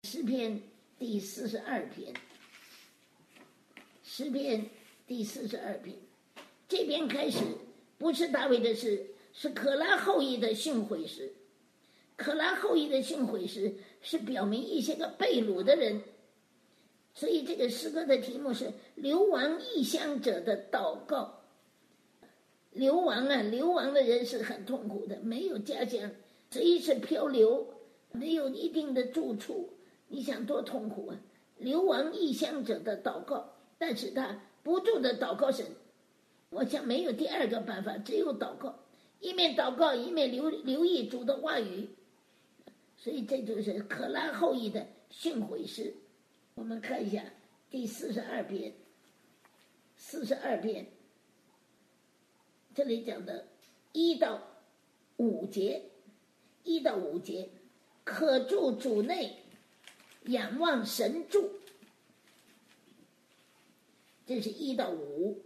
诗篇第42篇，诗篇第42篇，这边开始不是大卫的诗，是可拉后裔的训诲诗。可拉后裔的训诲诗是表明一些个被掳的人，所以这个诗歌的题目是流亡异乡者的祷告。流亡的人是很痛苦的，没有家乡，随时漂流，没有一定的住处，你想多痛苦啊！流亡异乡者的祷告，但是他不住的祷告神，我想没有第二个办法，只有祷告，一面祷告一面留意主的话语，所以这就是可拉后裔的训诲诗。我们看一下第42篇，这里讲的1到5节，可住主内，仰望神助，这是1到5，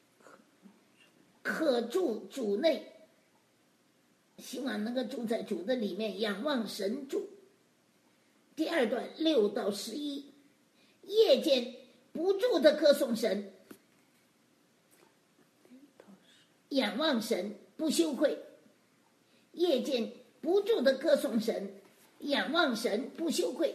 可住主内，希望能够住在主的里面，仰望神助。第二段6到11，夜间不住的歌颂神，仰望神不羞愧，夜间不住的歌颂神，仰望神不羞愧。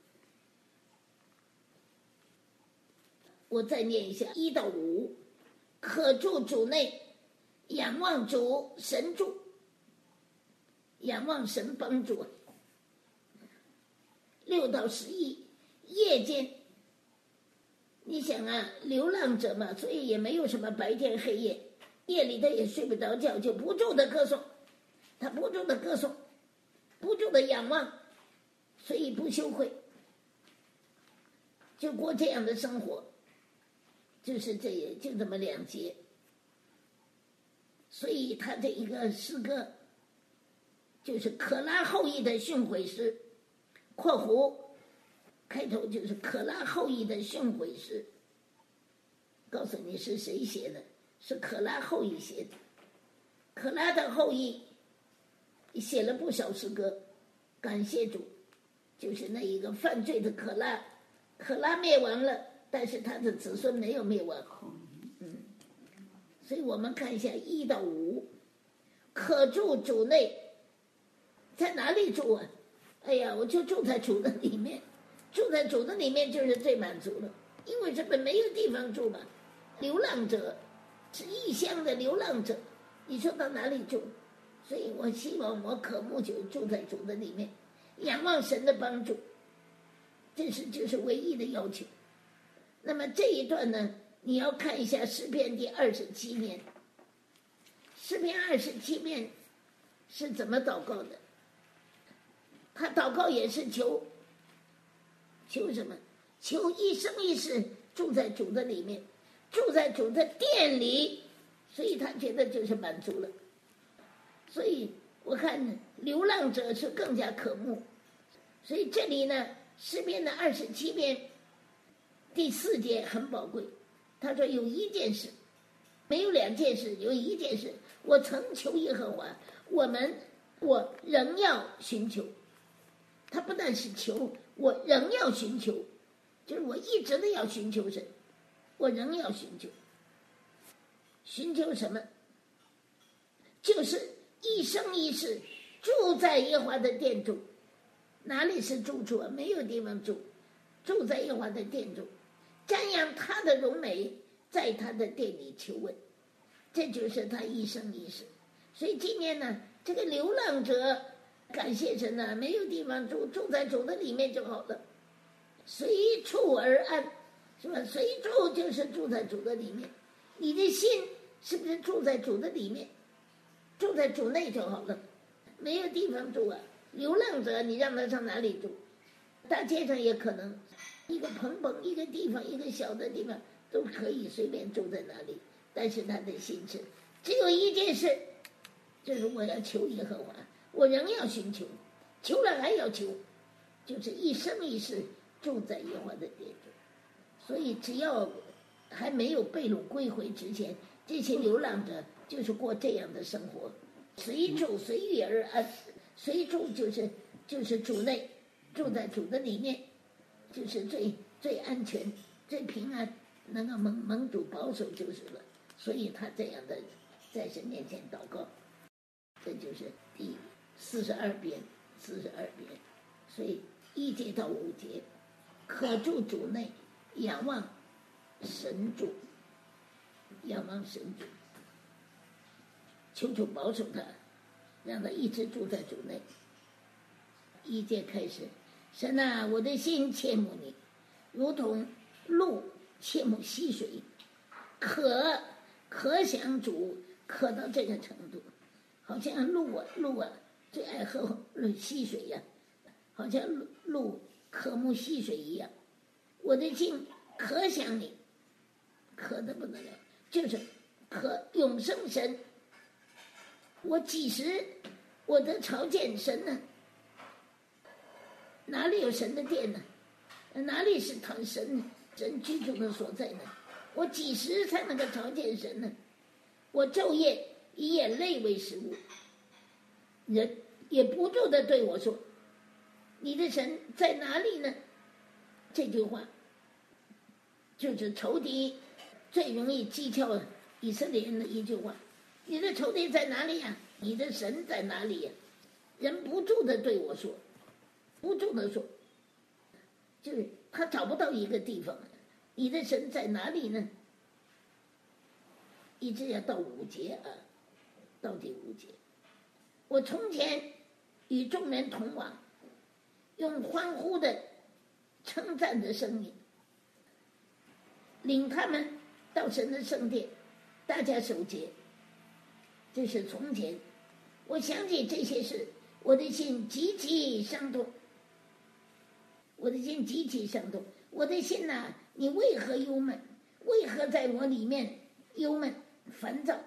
我再念一下1到5，可住主内，仰望主神助，仰望神帮助。6到11，夜间，你想啊，流浪者嘛，所以也没有什么白天黑夜，夜里他也睡不着觉，就不住的歌颂，他不住的歌颂，不住的仰望，所以不羞愧，就过这样的生活，就是就这么2节。所以他这一个诗歌就是可拉后裔的训诲诗，括弧开头就是可拉后裔的训诲诗，告诉你是谁写的，是可拉后裔写的。可拉的后裔写了不少诗歌，感谢主，就是那一个犯罪的可拉灭亡了，但是他的子孙没有灭亡。所以我们看一下1到5，可住主内，在哪里住啊？哎呀，我就住在主的里面，住在主的里面就是最满足了，因为这本没有地方住嘛。流浪者是异乡的流浪者，你说到哪里住？所以我希望我渴慕就住在主的里面，仰望神的帮助，这就是唯一的要求。那么这一段呢，你要看一下诗篇第27篇，诗篇27篇是怎么祷告的？他祷告也是求什么？求一生一世住在主的里面，住在主的殿里，所以他觉得就是满足了。所以我看流浪者是更加渴慕。所以这里呢，诗篇的27篇第4节很宝贵，他说有一件事，没有2件事，有一件事，我曾求耶和华，我仍要寻求。他不但是求，我仍要寻求，就是我一直都要寻求神，我仍要寻求。寻求什么？就是一生一世住在耶和华的殿中。哪里是住处啊？没有地方住，住在耶和华的殿中，瞻仰他的荣美，在他的殿里求问，这就是他一生一世。所以今天呢，这个流浪者感谢神啊，没有地方住，住在主的里面就好了，随处而安，是吧？随处就是住在主的里面，你的心是不是住在主的里面？住在主内就好了，没有地方住啊。流浪者你让他上哪里住？大街上也可能，一个棚一个地方，一个小的地方都可以随便住在哪里，但是他的心是只有一件事，就是我要求耶和华，我仍要寻求，求了还要求，就是一生一世住在耶和华的殿中。所以只要还没有被掳归回之前，这些流浪者就是过这样的生活，随住随遇而安。随住就是主内，住在主的里面， 就是最安全、最平安，能够蒙主保守就是了。所以他这样的在神面前祷告，这就是第42遍。所以1节到5节，可住主内，仰望神主，求主保守他，让他一直住在主内。1节开始，神啊，我的心切慕你，如同鹿切慕溪水，可想主，可到这个程度，好像鹿啊最爱喝溪水呀，好像鹿渴慕溪水一样。我的心可想你，可得不得了，就是可永生神。我几时我得朝见神呢？哪里有神的殿呢？哪里是神居住的所在呢？我几时才能够朝见神呢？我昼夜以眼泪为食物，人也不住地对我说，你的神在哪里呢？这句话就是仇敌最容易讥诮以色列人的一句话，你的仇敌在哪里呀？你的神在哪里呀？人不住地对我说，不住地说，就是他找不到一个地方，你的神在哪里呢？一直要到5节啊，到第5节。我从前与众人同往，用欢呼的称赞的声音领他们到神的圣殿，大家守节。这是从前，我想起这些事，我的心极其伤痛。我的心极其伤痛，我的心哪，你为何忧闷？为何在我里面忧闷烦躁？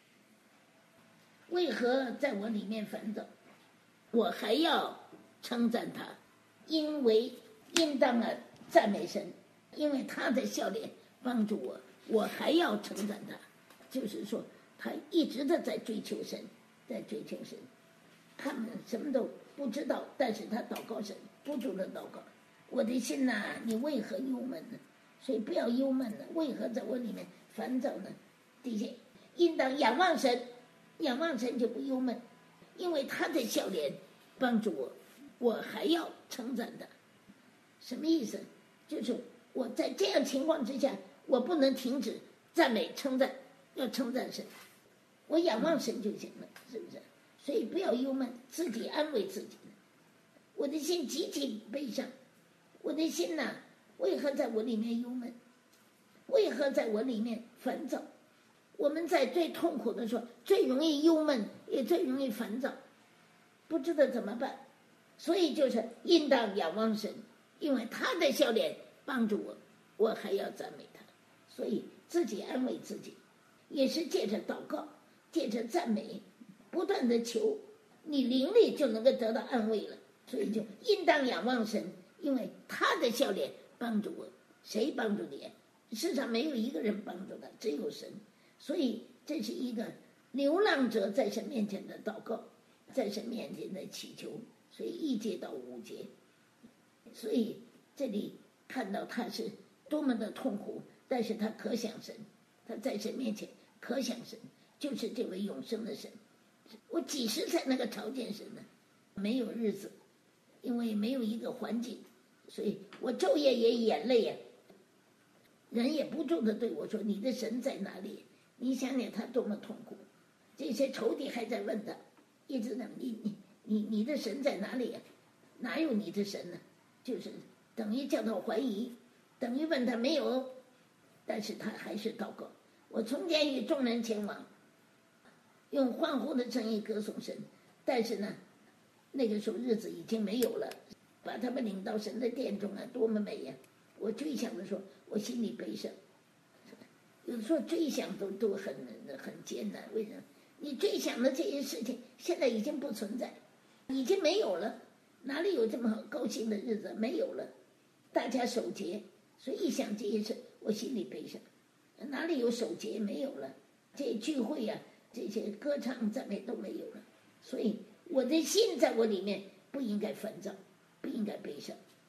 为何在我里面烦躁？我还要称赞他，因为应当赞美神，因为他的笑脸帮助我，我还要称赞他。就是说他一直的在追求神，他们什么都不知道，但是他祷告神，不住的祷告，我的心哪，你为何忧闷呢？所以不要忧闷了，为何在我里面烦躁呢？第一，应当仰望神，仰望神就不忧闷，因为他的笑脸帮助我，我还要称赞他。什么意思？就是我在这样情况之下，我不能停止赞美称赞，要称赞神，我仰望神就行了，是不是？所以不要忧闷，自己安慰自己。我的心极其悲伤，我的心哪，为何在我里面忧闷？为何在我里面烦躁？我们在最痛苦的时候，最容易忧闷，也最容易烦躁，不知道怎么办。所以就是应当仰望神，因为他的笑脸帮助我，我还要赞美他。所以自己安慰自己，也是借着祷告，借着赞美，不断的求，你灵里就能够得到安慰了。所以就应当仰望神，因为他的笑脸帮助我。谁帮助你？世上没有一个人帮助他，只有神。所以这是一个流浪者在神面前的祷告，在神面前的祈求。所以1节到5节，所以这里看到他是多么的痛苦，但是他可想神，他在神面前可想神，就是这位永生的神。我几时才能够朝见神呢？没有日子，因为没有一个环境，所以我昼夜也眼泪呀。人也不住的对我说，你的神在哪里？你想想他多么痛苦，这些仇敌还在问他，一直问你的神在哪里呀？哪有你的神呢？就是等于叫他怀疑，等于问他没有，但是他还是祷告。我从前与众人前往，用欢呼的声音歌颂神，但是呢，那个时候日子已经没有了，把他们领到神的殿中啊，多么美呀！我追想的时候，我心里悲伤。有的时候追想都很艰难，为什么？你追想的这些事情现在已经不存在，已经没有了，哪里有这么高兴的日子？没有了，大家守节，所以一想这些事，我心里悲伤。哪里有守节？没有了，这些聚会呀、这些歌唱赞美都没有了，所以我的心在我里面不应该烦躁，不应该悲伤。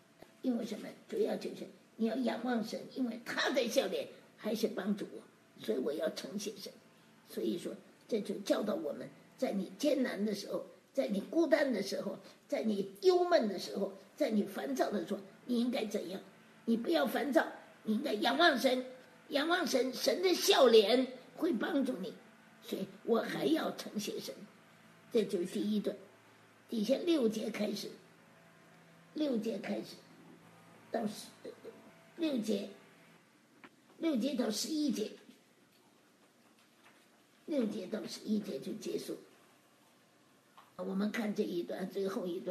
因为什么？主要就是你要仰望神，因为他的笑脸还是帮助我，所以我要称谢神。所以说，这就教导我们，在你艰难的时候，在你孤单的时候，在你忧闷的时候，在你烦躁的时候，你应该怎样？你不要烦躁，你应该仰望神，仰望神，神的笑脸会帮助你。所以我还要称谢神，这就是第一段。底下6节开始，6节开始到6节到11节，6节到11节就结束。我们看这一段，最后一段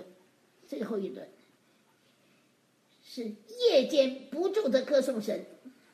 是夜间不住的歌颂神，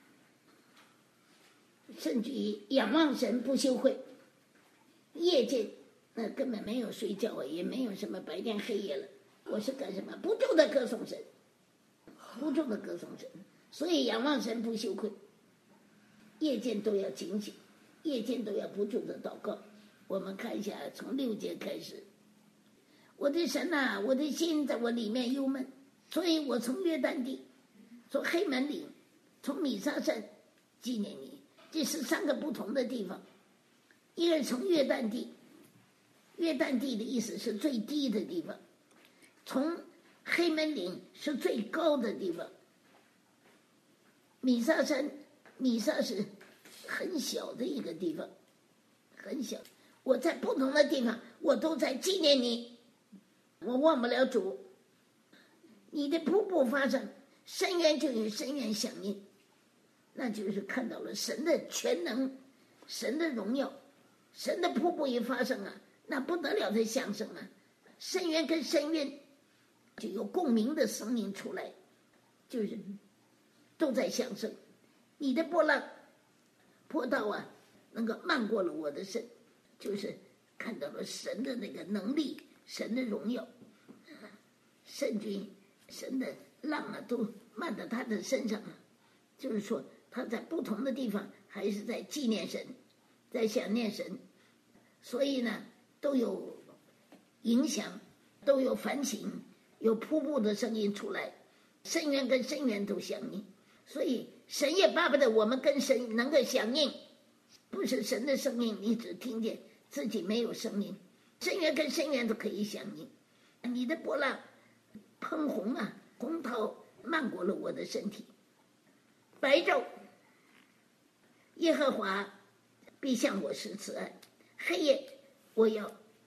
甚至于仰望神不羞愧。夜间那根本没有睡觉，也没有什么白天黑夜了，我是干什么？不住的歌颂神，不住的歌颂神。所以仰望神不羞愧，夜间都要警醒，夜间都要不住的祷告。我们看一下，从6节开始，我的神啊，我的心在我里面忧闷，所以我从约旦地，从黑门岭，从米沙山纪念你。这是3个不同的地方。一个是从约旦地，约旦地的意思是最低的地方，从黑门岭是最高的地方，米沙山是很小的一个地方，很小。我在不同的地方，我都在纪念你，我忘不了主。你的瀑布发生，深渊就与深渊响应，那就是看到了神的全能，神的荣耀。神的瀑布一发生啊，那不得了的响声啊，深渊跟深渊就有共鸣的声音出来，就是都在响声。你的波浪波道啊，能够漫过了我的身，就是看到了神的那个能力，神的荣耀，甚至于神的浪啊都漫到他的身上了。就是说他在不同的地方还是在纪念神，在想念神，所以呢都有影响，都有反省，有瀑布的声音出来，深渊跟深渊都响应。所以神也巴不得我们跟神能够响应，不是神的声音你只听见自己没有声音，深渊跟深渊都可以响应。你的波浪喷红啊，洪涛漫过了我的身体。白昼耶和华必向我施慈爱，黑夜我要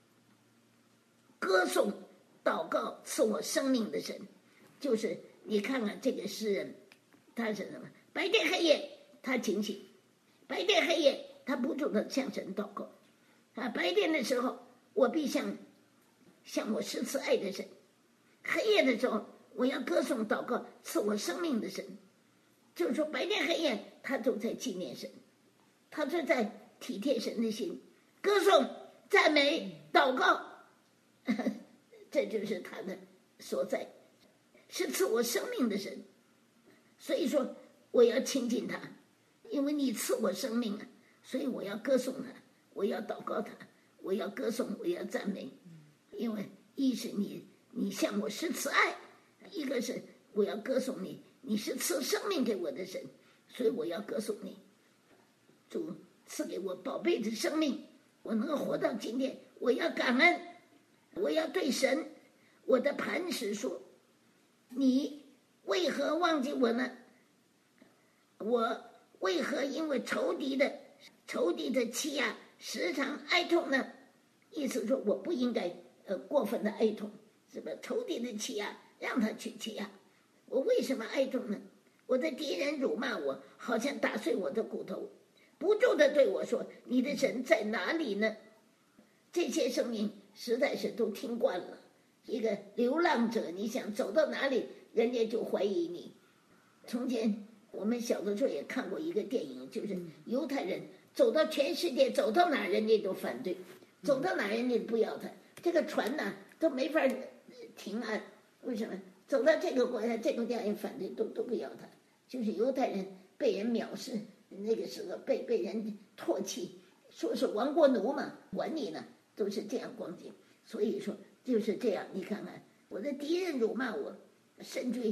歌颂祷告赐我生命的神。就是你看看这个诗人，他是什么？白天黑夜他警醒，白天黑夜他不住的向神祷告啊。白天的时候我必向我施慈爱的神，黑夜的时候我要歌颂祷告赐我生命的神。就是说白天黑夜他都在纪念神，他是在体贴神的心，歌颂赞美祷告，这就是他的所在，是赐我生命的神。所以说我要亲近他，因为你赐我生命啊，所以我要歌颂他，我要祷告他，我要歌颂，我要赞美。因为一是你向我施慈爱，一个是我要歌颂你，你是赐生命给我的神，所以我要歌颂你。主赐给我宝贝的生命，我能够活到今天，我要感恩，我要对神我的磐石说，你为何忘记我呢？我为何因为仇敌的欺压时常哀痛呢？意思说我不应该过分的哀痛，是吧？仇敌的欺压让他去欺压，我为什么哀痛呢？我的敌人辱骂我，好像打碎我的骨头，不住地对我说，你的神在哪里呢？这些声音实在是都听惯了。一个流浪者，你想走到哪里人家就怀疑你。从前我们小的时候也看过一个电影，就是犹太人走到全世界，走到哪人家都反对，走到哪人家不要他，这个船呢都没法停岸。为什么？走到这个国家这个国家也反对，都不要他。就是犹太人被人藐视，那个时候被人唾弃，说是亡国奴嘛，管你呢，都是这样光景。所以说就是这样，你看看我的敌人辱骂我，甚至于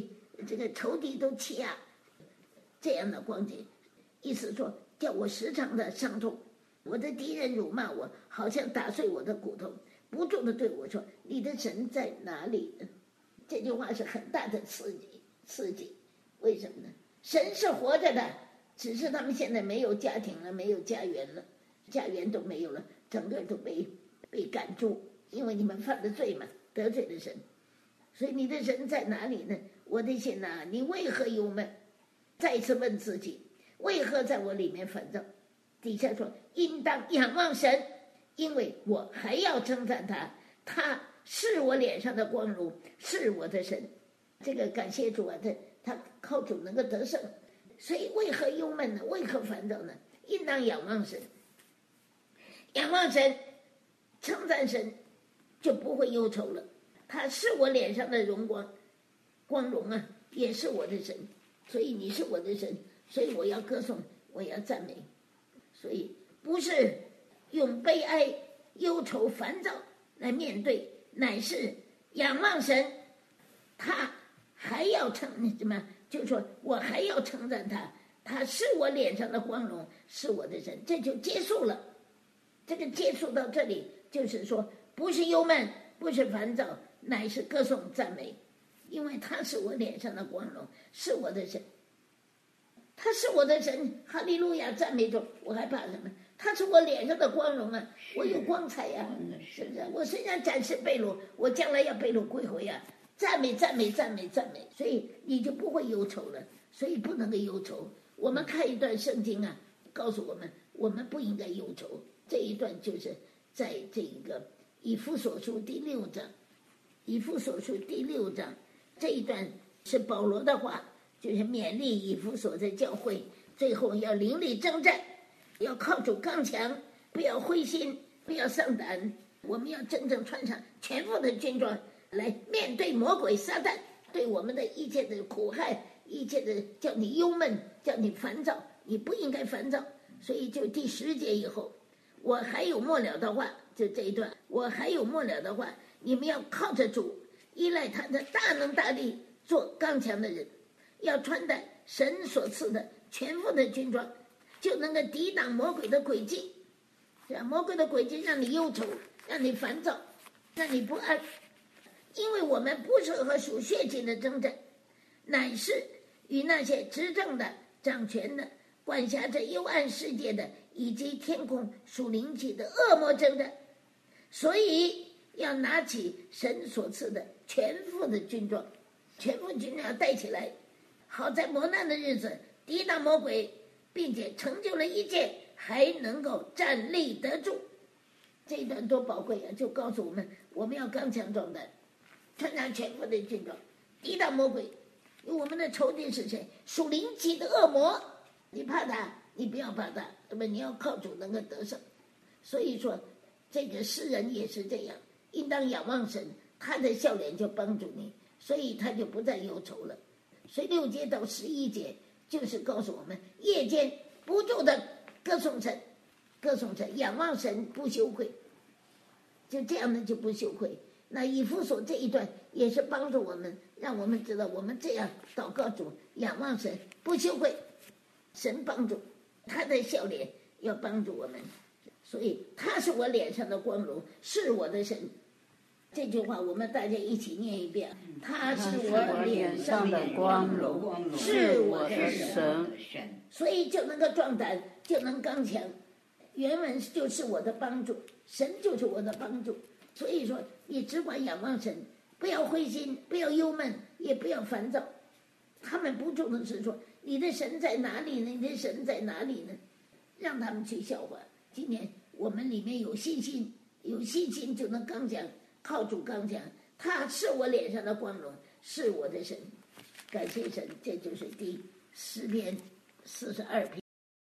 这个仇敌都欺压，这样的光景，意思说叫我时常的伤痛，我的敌人辱骂我，好像打碎我的骨头，不住的对我说：“你的神在哪里呢？”这句话是很大的刺激。为什么呢？神是活着的，只是他们现在没有家庭了，没有家园了，家园都没有了，整个都被赶住，因为你们犯了罪嘛，得罪了神。所以你的神在哪里呢？我的心哪，你为何忧闷？再次问自己，为何在我里面烦躁？底下说，应当仰望神，因为我还要称赞他，他是我脸上的光荣，是我的神。这个感谢主啊，他靠主能够得胜。所以为何忧闷呢？为何烦躁呢？应当仰望神，仰望神，称赞神，就不会忧愁了。他是我脸上的光荣啊，也是我的神。所以你是我的神，所以我要歌颂，我要赞美。所以不是用悲哀、忧愁、烦躁来面对，乃是仰望神，他还要什么？就是说我还要称赞他，他是我脸上的光荣，是我的神，这就结束了。这个结束到这里，就是说不是忧闷，不是烦躁，乃是歌颂赞美，因为他是我脸上的光荣，是我的神。他是我的神，哈利路亚，赞美主，我还怕什么？他是我脸上的光荣啊，我有光彩呀，是不是？我虽然暂时被掳，我将来要被掳归回啊！赞美，赞美，赞美，赞美，所以你就不会忧愁了，所以不能够忧愁。我们看一段圣经啊，告诉我们，我们不应该忧愁。这一段就是在这个以弗所书第6章，以弗所书第6章这一段是保罗的话。就是勉励以弗所的教会，最后要凌厉征战，要靠主刚强，不要灰心，不要丧胆。我们要真正穿上全副的军装，来面对魔鬼撒旦对我们的一切的苦害，一切的叫你忧闷，叫你烦躁，你不应该烦躁。所以就第10节以后，我还有末了的话，就这一段，我还有末了的话，你们要靠着主，依赖他的大能大力，做刚强的人。要穿戴神所赐的全副的军装，就能够抵挡魔鬼的诡计。魔鬼的诡计让你忧愁，让你烦躁，让你不安。因为我们不是和属血气的征战，乃是与那些执政的、掌权的、管辖着幽暗世界的，以及天空属灵气的恶魔征战。所以要拿起神所赐的全副的军装，全副军装要带起来，好在磨难的日子抵挡魔鬼，并且成就了一切，还能够站立得住。这一段多宝贵啊！就告诉我们，我们要刚强壮胆，穿上全副的军装，抵挡魔鬼。因为我们的仇敌是谁？属灵气的恶魔。你怕他，你不要怕他，那么你要靠主能够得胜。所以说，这个诗人也是这样，应当仰望神，他的笑脸就帮助你，所以他就不再忧愁了。所以6节到11节就是告诉我们，夜间不住的歌颂神，歌颂神，仰望神，不羞愧。就这样的就不羞愧。那以弗所这一段也是帮助我们，让我们知道我们这样祷告主，仰望神，不羞愧。神帮助，他的笑脸要帮助我们，所以他是我脸上的光荣，是我的神。这句话我们大家一起念一遍，他是我脸上的光荣，是我的神。所以就能够壮胆，就能刚强。原文就是我的帮助，神就是我的帮助。所以说你只管仰望神，不要灰心，不要忧闷，也不要烦躁。他们不住的是说，你的神在哪里呢？你的神在哪里呢？让他们去笑话。今天我们里面有信心，有信心就能刚强，靠主刚强。他是我脸上的光荣，是我的神。感谢神。这就是第诗篇42篇。